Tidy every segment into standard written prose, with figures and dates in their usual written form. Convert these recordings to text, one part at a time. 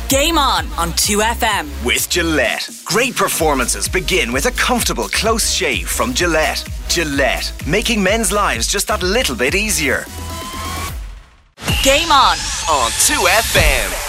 Game On 2FM. With Gillette. Great performances begin with a comfortable, close shave from Gillette. Gillette, making men's lives just that little bit easier. Game On 2FM.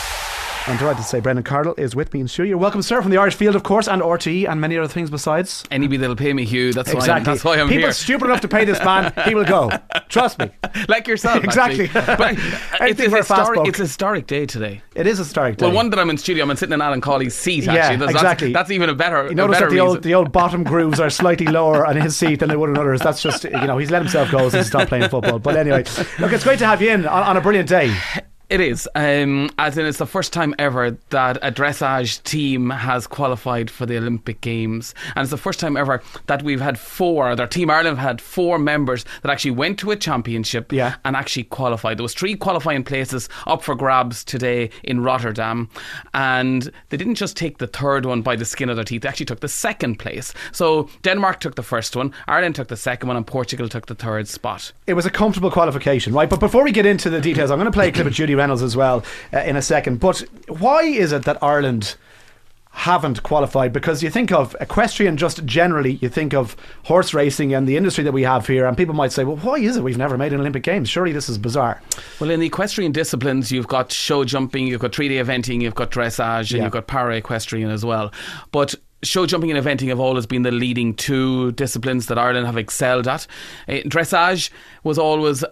I'm delighted to say Brendan Cardle is with me in studio. Welcome, sir, from the Irish Field, of course, and RTE, and many other things besides. Anybody that'll pay me, Hugh. That's exactly. why I'm People here. stupid enough to pay this man, he will go. Trust me. Like yourself, exactly. But it's a historic day today. It is a historic day. Well, one that I'm in studio, I'm sitting in Alan Cawley's seat, actually. Yeah, exactly. That's even a better You notice that the old bottom grooves are slightly lower on his seat than they would on others. That's just, he's let himself go since he stopped playing football. But anyway, look, it's great to have you in on a brilliant day. It is, as in it's the first time ever that a dressage team has qualified for the Olympic Games, and it's the first time ever that we've had Team Ireland have had 4 members that actually went to a championship and actually qualified. There was 3 qualifying places up for grabs today in Rotterdam, and they didn't just take the third one by the skin of their teeth, they actually took the second place. So Denmark took the first one, Ireland took the second one, and Portugal took the third spot. It was a comfortable qualification, right? But before we get into the details, I'm going to play a clip of Judy Reynolds as well in a second. But why is it that Ireland haven't qualified? Because you think of equestrian just generally, you think of horse racing and the industry that we have here, and people might say, well, why is it we've never made an Olympic Games? Surely this is bizarre. Well, in the equestrian disciplines, you've got show jumping, you've got 3-day eventing, you've got dressage, and you've got para-equestrian as well. But show jumping and eventing have always been the leading 2 disciplines that Ireland have excelled at. Dressage was always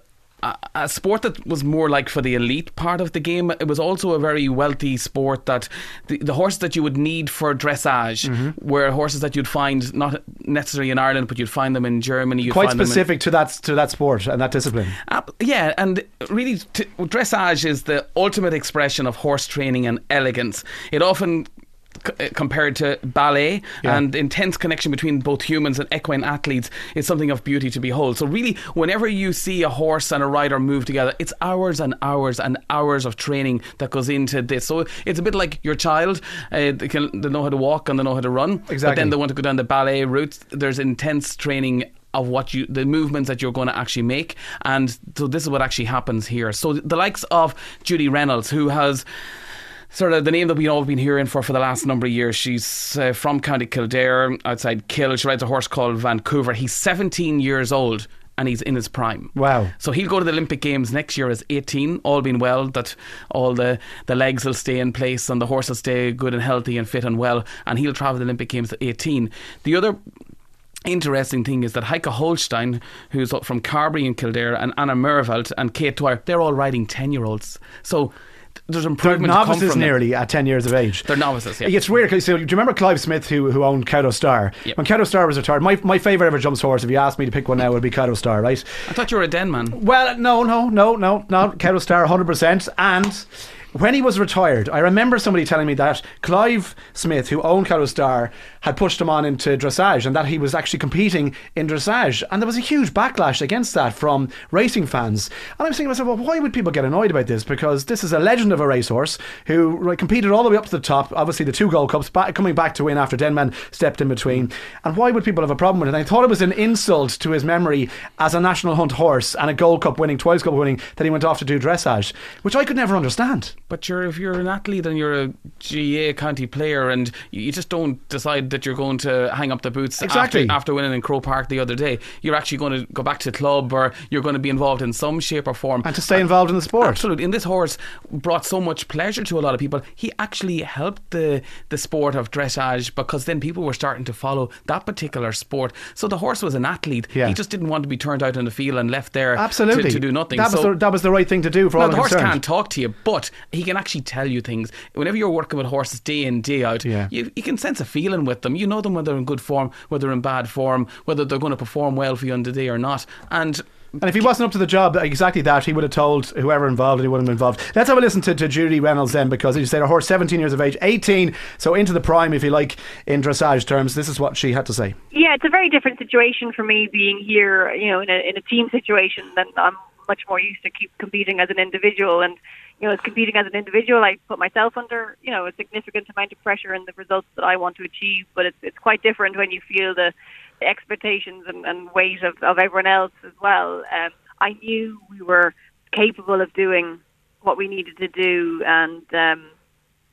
a sport that was more like for the elite part of the game. It was also a very wealthy sport that the horses that you would need for dressage were horses that you'd find not necessarily in Ireland, but you'd find them in Germany. You'd quite find specific to that sport and that discipline. Yeah, and really dressage is the ultimate expression of horse training and elegance. It often compared to ballet, and intense connection between both humans and equine athletes is something of beauty to behold. So really, whenever you see a horse and a rider move together, it's hours and hours and hours of training that goes into this. So it's a bit like your child. They know how to walk and they know how to run. Exactly. But then they want to go down the ballet route. There's intense training of the movements that you're going to actually make, and so this is what actually happens here. So the likes of Judy Reynolds, who has sort of the name that we've all been hearing for the last number of years. She's from County Kildare, outside Kill. She rides a horse called Vancouver. He's 17 years old and he's in his prime. Wow. So he'll go to the Olympic Games next year as 18, all being well, that all the legs will stay in place and the horse will stay good and healthy and fit and well, and he'll travel to the Olympic Games at 18. The other interesting thing is that Heike Holstein, who's from Carbery in Kildare, and Anna Mervelt and Kate Dwyer, they're all riding 10-year-olds. So there's improvement. They're novices nearly at 10 years of age. They're novices, yeah. It's weird because do you remember Clive Smith who owned Cowdo Star? Yep. When Cowdo Star was retired, my favourite ever jumps horse, if you asked me to pick one now, would be Cowdo Star, right? I thought you were a Den man. Well, no, Cowdo Star 100%. And when he was retired, I remember somebody telling me that Clive Smith, who owned Cowdo Star, had pushed him on into dressage, and that he was actually competing in dressage, and there was a huge backlash against that from racing fans. And I was thinking to myself, well, why would people get annoyed about this? Because this is a legend of a racehorse who competed all the way up to the top, obviously the 2 Gold Cups, coming back to win after Denman stepped in between. And why would people have a problem with it? And I thought it was an insult to his memory as a National Hunt horse and a Gold Cup winning, twice Gold Cup winning, that he went off to do dressage, which I could never understand. But if you're an athlete and you're a GAA county player, and you just don't decide that you're going to hang up the boots after winning in Croke Park the other day. You're actually going to go back to club, or you're going to be involved in some shape or form, and to stay involved in the sport. Absolutely. And this horse brought so much pleasure to a lot of people. He actually helped the sport of dressage, because then people were starting to follow that particular sport. So the horse was an athlete. He just didn't want to be turned out in the field and left there to do nothing. That was the right thing to do for all the concerned. horse can't talk to you, but he can actually tell you things. Whenever you're working with horses day in, day out, you can sense a feeling with them. You know them when they're in good form, whether they're in bad form, whether they're going to perform well for you on the day or not. And if he wasn't up to the job, exactly that, he would have told whoever involved, and he wouldn't have been involved. Let's have a listen to Judy Reynolds then, because as you said, her horse 17 years of age, 18, so into the prime, if you like, in dressage terms. This is what she had to say. Yeah, it's a very different situation for me being here, in a team situation, than I'm much more used to competing as an individual. And as competing as an individual, I put myself under, a significant amount of pressure in the results that I want to achieve. But it's quite different when you feel the expectations and weight of everyone else as well. I knew we were capable of doing what we needed to do, and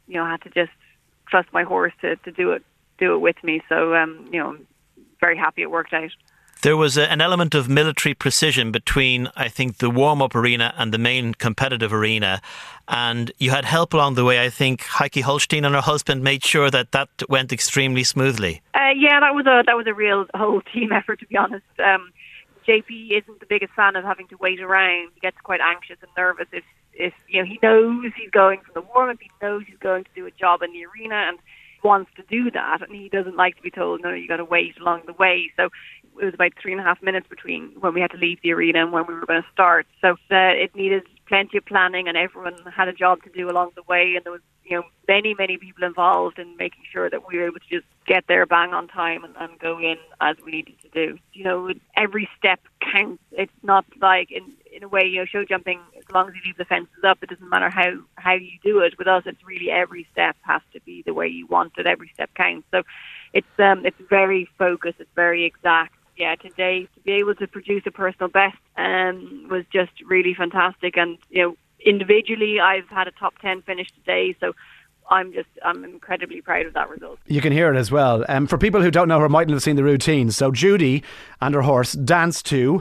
I had to just trust my horse to do it with me. So, I'm very happy it worked out. There was an element of military precision between, I think, the warm-up arena and the main competitive arena. And you had help along the way. I think Heike Holstein and her husband made sure that went extremely smoothly. Yeah, that was a real whole team effort, to be honest. JP isn't the biggest fan of having to wait around. He gets quite anxious and nervous if he knows he's going for the warm-up, he knows he's going to do a job in the arena and wants to do that, and he doesn't like to be told, no, you got to wait along the way. So it was about 3.5 minutes between when we had to leave the arena and when we were going to start. So it needed plenty of planning, and everyone had a job to do along the way, and there was many people involved in making sure that we were able to just get there bang on time and go in as we needed to do. Every step counts. It's not like in a way, show jumping, as long as you leave the fences up, it doesn't matter how you do it. With us, it's really every step has to be the way you want it. Every step counts. So it's very focused. It's very exact. Yeah, today to be able to produce a personal best was just really fantastic. And individually, I've had a top 10 finish today, so I'm incredibly proud of that result. You can hear it as well. For people who don't know her, mightn't have seen the routine. So Judy and her horse dance to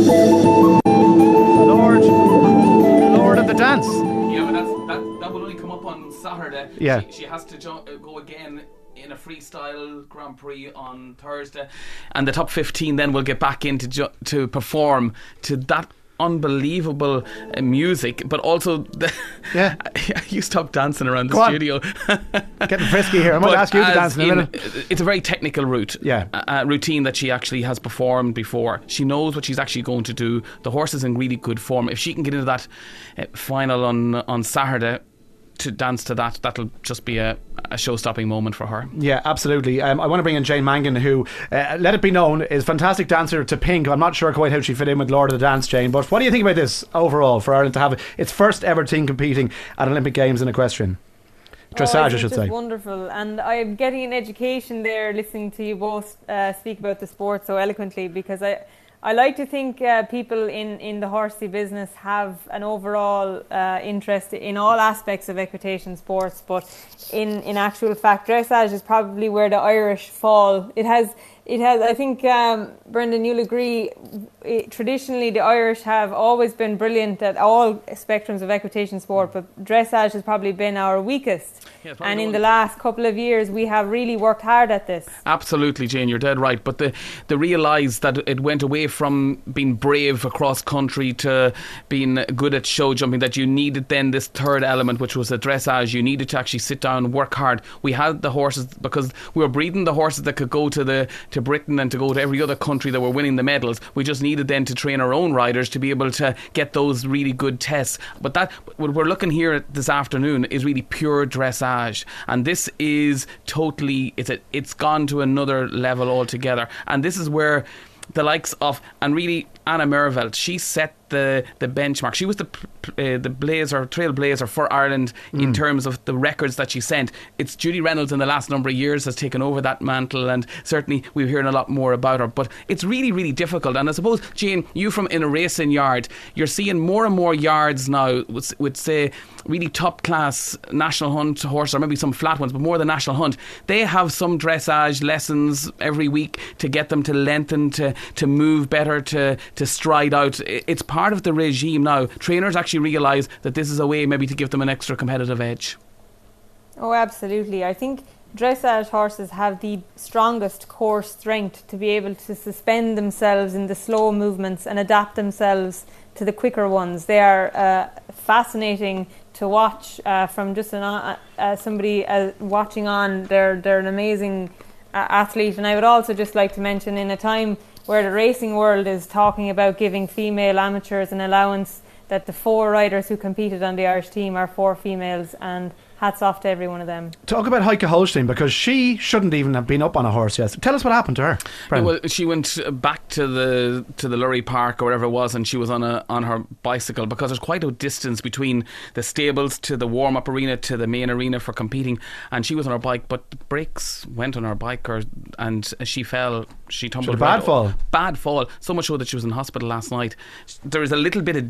Lord of the Dance. Yeah, but that will only come up on Saturday. Yeah, she has to go again in a freestyle Grand Prix on Thursday, and the top 15 then will get back in to perform to that unbelievable music, but also you stop dancing around the studio. Getting frisky here. I might ask you to dance in a minute. It's a very technical routine that she actually has performed before. She knows what she's actually going to do. The horse is in really good form. If she can get into that final on Saturday to dance to that, that'll just be a show-stopping moment for her. Yeah, absolutely. I want to bring in Jane Mangan, who, let it be known, is a fantastic dancer to Pink. I'm not sure quite how she fit in with Lord of the Dance, Jane, but what do you think about this overall for Ireland to have its first ever team competing at Olympic Games in equestrian? Dressage, I should say. Wonderful, and I'm getting an education there listening to you both speak about the sport so eloquently, because I like to think people in the horsey business have an overall interest in all aspects of equitation sports, but in actual fact, dressage is probably where the Irish fall. It has. I think, Brendan, you'll agree, traditionally the Irish have always been brilliant at all spectrums of equitation sport, but dressage has probably been our weakest. Yeah, and in the last couple of years, we have really worked hard at this. Absolutely, Jane, you're dead right. But they realised that it went away from being brave across country to being good at show jumping, that you needed then this third element, which was the dressage. You needed to actually sit down and work hard. We had the horses, because we were breeding the horses that could go to Britain and to go to every other country that were winning the medals. We just needed then to train our own riders to be able to get those really good tests. But what we're looking here at this afternoon is really pure dressage, and this is totally it's gone to another level altogether. And this is where the likes of, and really Anna Mervelt, she set the benchmark. She was the trailblazer for Ireland in terms of the records that she sent. It's Judy Reynolds in the last number of years has taken over that mantle, and certainly we're hearing a lot more about her, but it's really, really difficult. And I suppose, Jane, you from in a racing yard, you're seeing more and more yards now with say really top class National Hunt horse, or maybe some flat ones, but more the National Hunt. They have some dressage lessons every week to get them to lengthen, to move better, to stride out. It's part of the regime now. Trainers actually realise that this is a way maybe to give them an extra competitive edge. Oh, absolutely. I think dressage horses have the strongest core strength to be able to suspend themselves in the slow movements and adapt themselves to the quicker ones. They are fascinating to watch from just somebody watching on. They're an amazing athlete. And I would also just like to mention, in a time where the racing world is talking about giving female amateurs an allowance, that the 4 riders who competed on the Irish team are 4 females, and hats off to every one of them. Talk about Heike Holstein, because she shouldn't even have been up on a horse yet. Tell us what happened to her. Yeah, well, she went back to the Lurry Park or whatever it was, and she was on her bicycle, because there's quite a distance between the stables to the warm-up arena to the main arena for competing, and she was on her bike, but the brakes went on her bike, and she fell. She tumbled. Bad fall, so much so that she was in hospital last night. There is a little bit of damage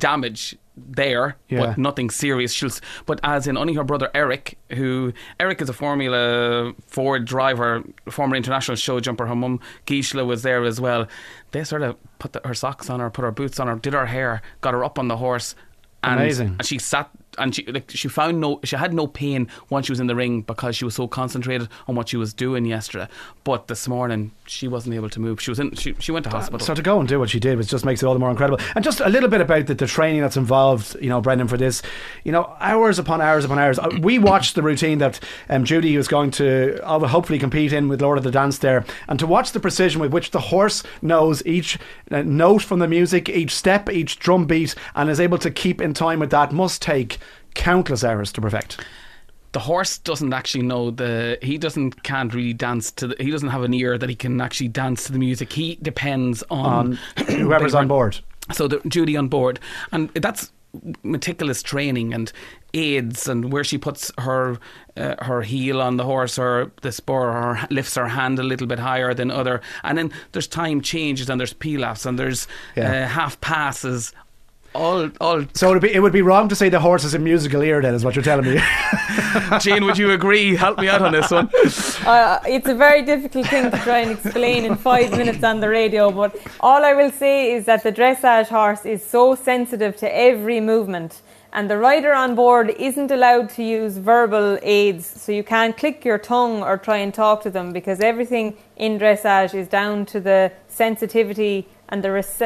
damage there, but nothing serious. But as in only her brother Eric is a Formula Ford driver, former international show jumper. Her mum Gisela was there as well. They sort of put her socks on her, put her boots on her, did her hair, got her up on the horse. Amazing. And she sat, and she had no pain once she was in the ring because she was so concentrated on what she was doing yesterday. But this morning she wasn't able to move. She went to hospital. So to go and do what she did just makes it all the more incredible. And just a little bit about the training that's involved, Brendan, for this. Hours upon hours upon hours. We watched the routine that Judy was going to hopefully compete in with Lord of the Dance there, and to watch the precision with which the horse knows each note from the music, each step, each drum beat, and is able to keep in time with that must take countless hours to perfect. The horse doesn't actually know can't really dance he doesn't have an ear that he can actually dance to the music. He depends on whoever's on board. So Judy on board, and that's meticulous training and aids, and where she puts her heel on the horse or the spur, or lifts her hand a little bit higher than other, and then there's time changes, and there's pilafs, and there's half passes. So it would be wrong to say the horse is a musical ear, then, is what you're telling me. Jane, would you agree? Help me out on this one. It's a very difficult thing to try and explain in 5 minutes on the radio, but all I will say is that the dressage horse is so sensitive to every movement, and the rider on board isn't allowed to use verbal aids, so you can't click your tongue or try and talk to them, because everything in dressage is down to the sensitivity and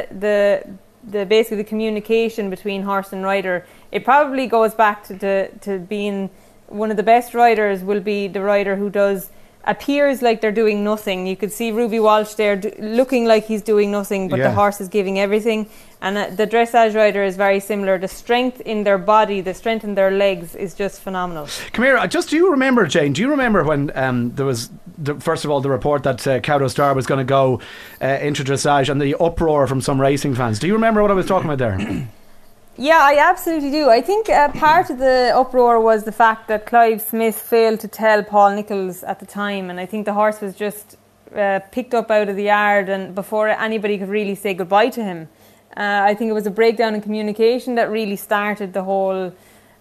basically the communication between horse and rider. It probably goes back to being one of the best riders will be the rider who appears like they're doing nothing. You could see Ruby Walsh there looking like he's doing nothing, but the horse is giving everything. And the dressage rider is very similar. The strength in their body, the strength in their legs is just phenomenal. Come here, do you remember, Jane, when there was, first of all, the report that Cowdo Star was going to go into dressage, and the uproar from some racing fans? Do you remember what I was talking about there? Yeah, I absolutely do. I think part of the uproar was the fact that Clive Smith failed to tell Paul Nicholls at the time, and I think the horse was just picked up out of the yard and before anybody could really say goodbye to him. I think it was a breakdown in communication that really started the whole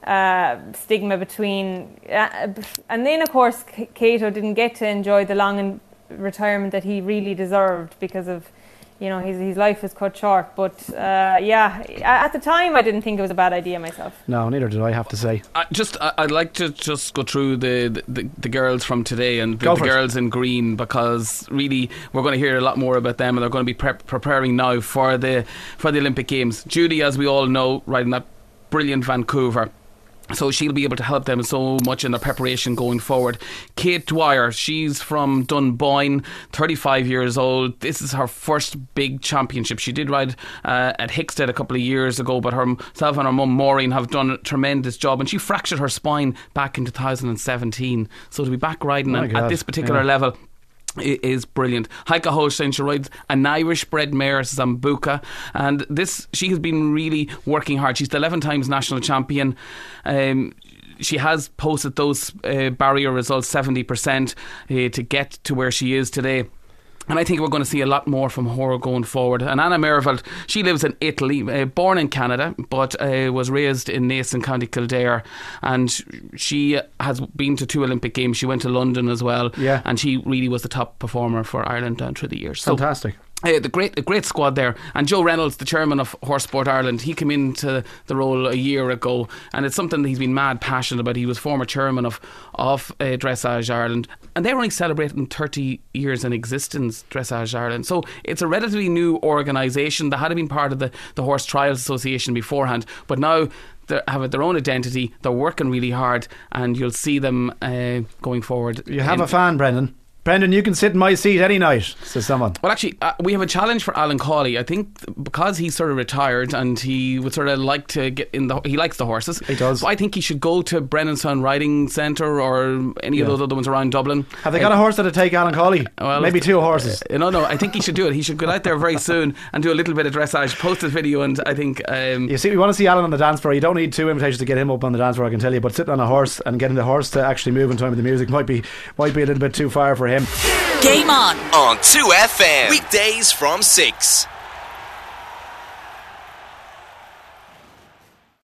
stigma between... and then, of course, Cato didn't get to enjoy the long retirement that he really deserved because of... his life was cut short. But at the time I didn't think it was a bad idea myself. No, neither did I, have to say. I'd like to just go through the girls from today and the girls in green, because really we're going to hear a lot more about them, and they're going to be preparing now for the Olympic Games. Judy, as we all know, riding that brilliant Vancouver. So she'll be able to help them so much in their preparation going forward. Kate Dwyer, she's from Dunboyne, 35 years old. This is her first big championship. She did ride at Hickstead a couple of years ago, but herself and her mum Maureen have done a tremendous job, and she fractured her spine back in 2017. So to be back riding at this particular level is brilliant. Heike Holstein, she rides an Irish bred mare, Zambuca, and she has been really working hard. She's the 11 times national champion. She has posted those barrier results 70% to get to where she is today. And I think we're going to see a lot more from her going forward. And Anna Merville, she lives in Italy, born in Canada, but was raised in Naas in County Kildare. And she has been to 2 Olympic Games. She went to London as well. Yeah. And she really was the top performer for Ireland down through the years. Fantastic. The great squad there. And Joe Reynolds, the chairman of Horse Sport Ireland, he came into the role a year ago, and it's something that he's been mad passionate about. He was former chairman of Dressage Ireland, and they're only celebrating 30 years in existence, Dressage Ireland. So it's a relatively new organisation that had been part of the Horse Trials Association beforehand, but now they have their own identity. They're working really hard, and you'll see them going forward. You have a fan, Brendan. Brendan, you can sit in my seat any night, says someone. Well, actually, we have a challenge for Alan Cawley. I think because he's sort of retired and he would sort of like to get in he likes the horses. He does. But I think he should go to Brennanstown Riding Centre or any of those other ones around Dublin. Have they got a horse that'll take Alan Cawley? Well, maybe 2 horses. No, I think he should do it. He should go out there very soon and do a little bit of dressage, post his video, and I think... you see, we want to see Alan on the dance floor. You don't need 2 invitations to get him up on the dance floor, I can tell you, but sitting on a horse and getting the horse to actually move in time with the music might be a little bit too far for him. Game on 2FM. Weekdays from 6.